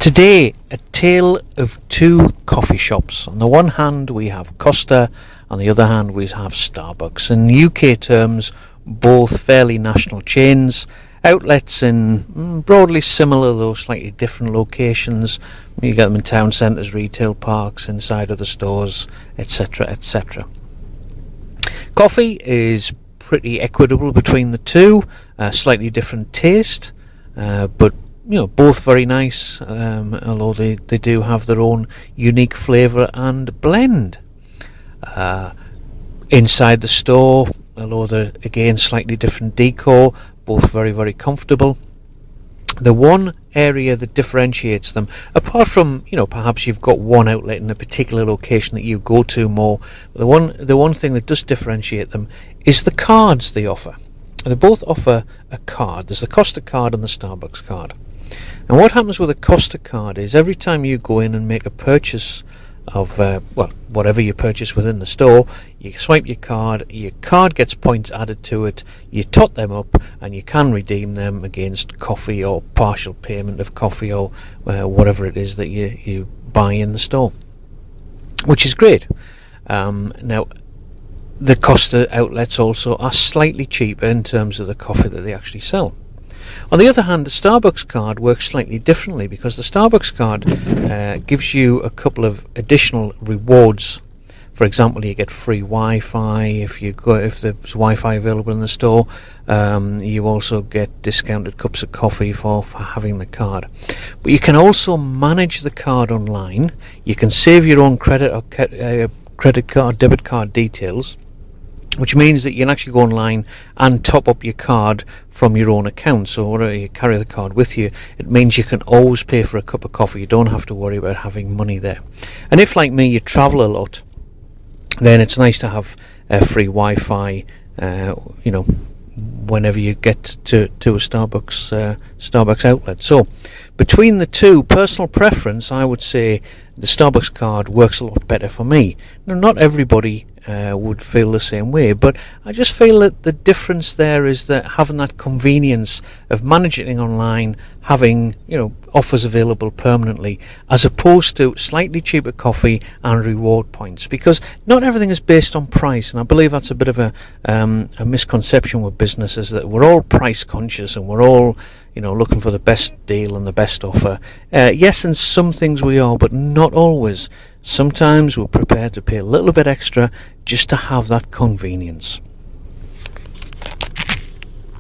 Today, a tale of two coffee shops. On the one hand, we have Costa, on the other hand, we have Starbucks. In UK terms, both fairly national chains, outlets in broadly similar though slightly different locations. You get them in town centres, retail parks, inside of the stores, etc., etc. Coffee is pretty equitable between the two, slightly different taste, but both very nice, although they do have their own unique flavour and blend. Inside the store, although they're again slightly different decor, both very, very comfortable. The one area that differentiates them, apart from perhaps you've got one outlet in a particular location that you go to more, the one thing that does differentiate them is the cards they offer. They both offer a card. There's the Costa card and the Starbucks card. And what happens with a Costa card is every time you go in and make a purchase of whatever you purchase within the store, you swipe your card gets points added to it, you tot them up, and you can redeem them against coffee or partial payment of coffee or whatever it is that you buy in the store, which is great. Now, the Costa outlets also are slightly cheaper in terms of the coffee that they actually sell. On the other hand, the Starbucks card works slightly differently, because the Starbucks card gives you a couple of additional rewards. For example, you get free Wi-Fi if there's Wi-Fi available in the store. You also get discounted cups of coffee for having the card. But you can also manage the card online. You can save your own credit card, debit card details, which means that you can actually go online and top up your card from your own account. So whenever you carry the card with you, it means you can always pay for a cup of coffee. You don't have to worry about having money there. And if, like me, you travel a lot, then it's nice to have free Wi-Fi, whenever you get to a Starbucks outlet. So between the two, personal preference, I would say the Starbucks card works a lot better for me. Now, not everybody would feel the same way, but I just feel that the difference there is that having that convenience of managing online, having offers available permanently, as opposed to slightly cheaper coffee and reward points, because not everything is based on price, and I believe that's a bit of a misconception with businesses, that we're all price conscious and we're all looking for the best deal and the best offer. Yes, in some things we are, but not always. Sometimes we're prepared to pay a little bit extra just to have that convenience.